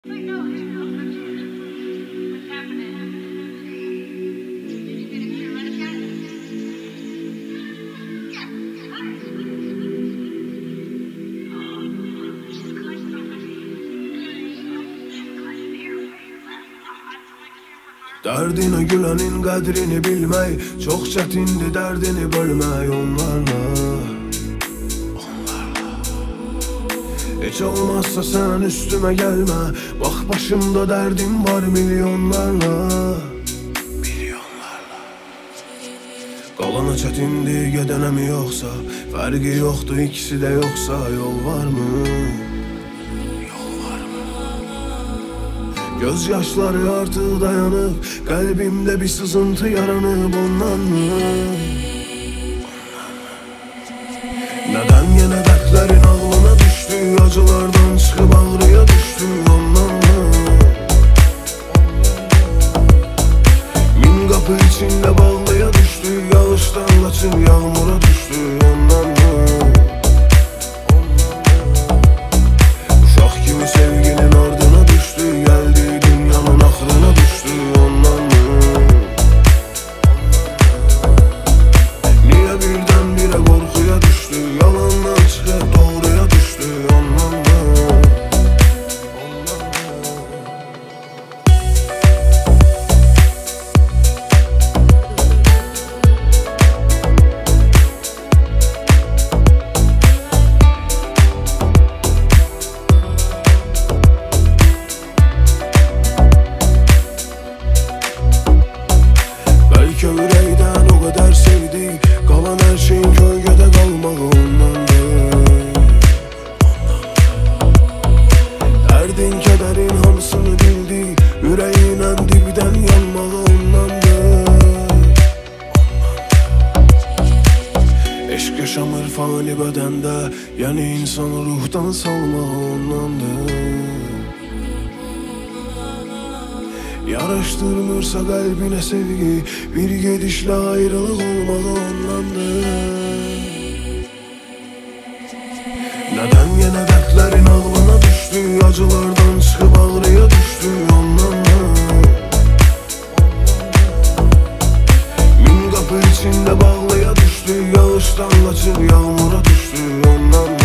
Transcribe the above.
Derdine gülenin qədrini bilmək çox çətindir, dərdini bölmək onlarla. Heç olmazsa sən üstümə gəlmə, bax başımda dərdim var milyonlarla. Qalana çətindir, gedənə mi yoxsa, fərqi yoxdur, ikisi də yoxsa yol varmı? Göz yaşları artıq dayanıb, qəlbimdə bir sızıntı yaranıb ondanmı? Nədən yenə dərdlərin ağlına düşdü, acılardan çıxıb ağrıya düşdü ondanmı? Min qapı içində bağlıya düşdü, yağışdan qaçıb yağmura düşdü ondanmı? Uşaq kimi sevginin ardına düşdü, gəldi dünyanın axırına düşdü ondanmı? Niyə birdən-birə qorxuya düşdü, yalandan çıxıb doğruya düşdü ondanmı? Bəlkə ürəkdən o qədər sevdik, qalan hər şeyin kölgədə qalmağı ondandır. Dərdin, kədərin hamısını bildik, ürəyinlə dibdən yanmağı ondandır. Eşq yaşamır fani bədəndə, yəni insanı ruhdan salmağı ondandır. Yaraşdırmırsa qəlbinə sevgi, bir gedişlə ayrılıq olmağı ondandır. Nədən yenə dərdlərin ağlına düşdü, acılardan çıxıb ağrıya düşdü ondanmı? Min qapı içində bağlıya düşdü, yağışdan qaçıb yağmura düşdü ondanmı?